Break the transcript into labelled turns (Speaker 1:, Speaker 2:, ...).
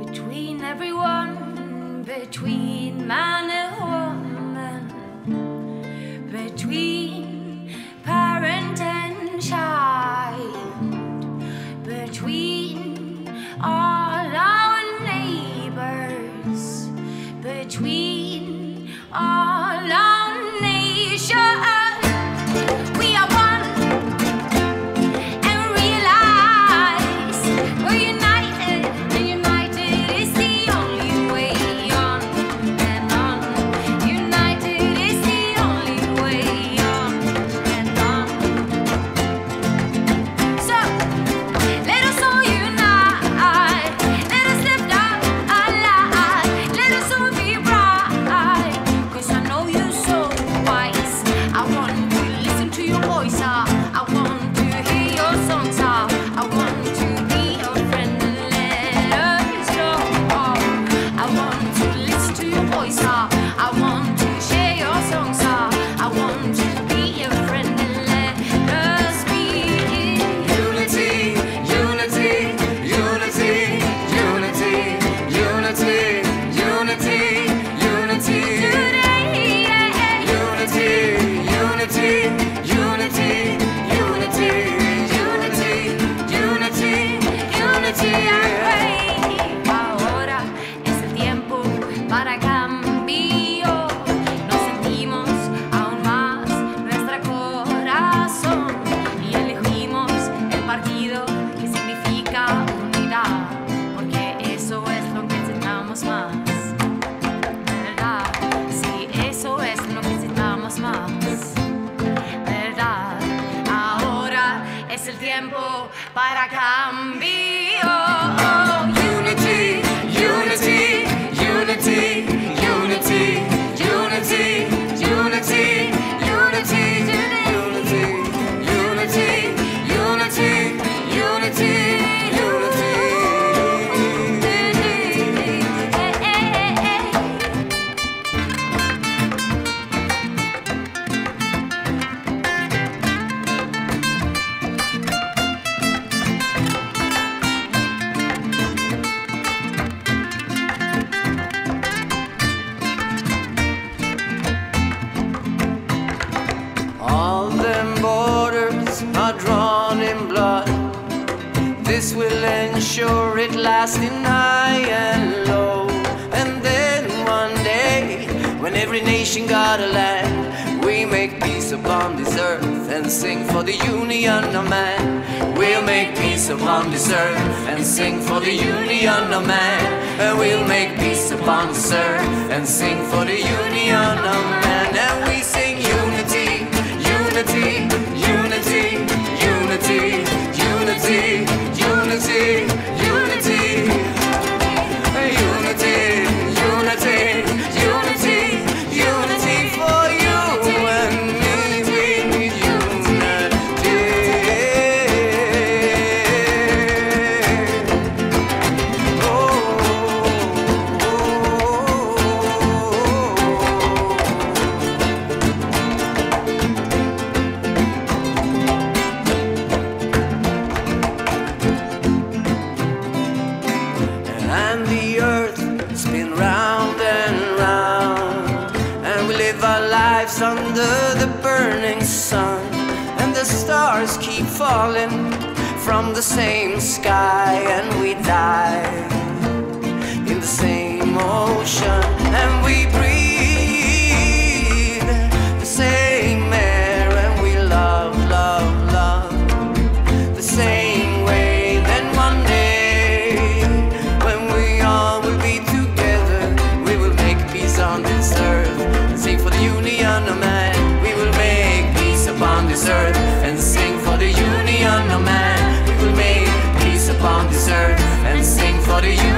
Speaker 1: between everyone, between man and woman, between parent and child, between all our neighbors, between all our nations. We are one and realize we're united, and united is the only way on and on. United is the only way on and on. So let us all unite, let us lift up our light, let us all be bright, 'cause I know you're so wise. I want to listen to your voice, I want to hear your songs, I want to be your friend and let us know. I want to listen to your voice, I want to share your songs, I want to be your friend and let us be in unity, unity, unity, unity, unity, unity, unity, today, unity, unity, unity, unity, unity, unity, unity, I pray. Ahora es el tiempo para cambio. Nos sentimos aún más nuestro corazón y elegimos el partido que significa unidad, porque eso es lo que necesitamos más, ¿verdad? Sí, eso es lo que necesitamos más, ¿verdad? Ahora es el tiempo para cambio. Unity, unity, unity, unity, unity, unity, unity, unity, unity, unity, unity,
Speaker 2: All them borders are drawn in blood. This will ensure it lasting high and low. And then one day, when every nation got a land, we make peace upon this earth and sing for the union of man. We'll make peace upon this earth and sing for the union of man. And we'll make peace upon this earth and sing for the union of man. And we sing unity, unity, unity, unity, unity, unity, unity, unity, unity, unity, unity for you and me. We need unity. And the earth spin round and round, and we live our lives under the burning sun, and the stars keep falling from the same sky, and we die in the same ocean, and we breathe the same air, and we love, love, love the same way. Then one day, when we all will be together, we will make peace on this earth and sing for the union of man. We will make peace upon this earth and sing for the union of man. We will make peace upon this earth and sing for the union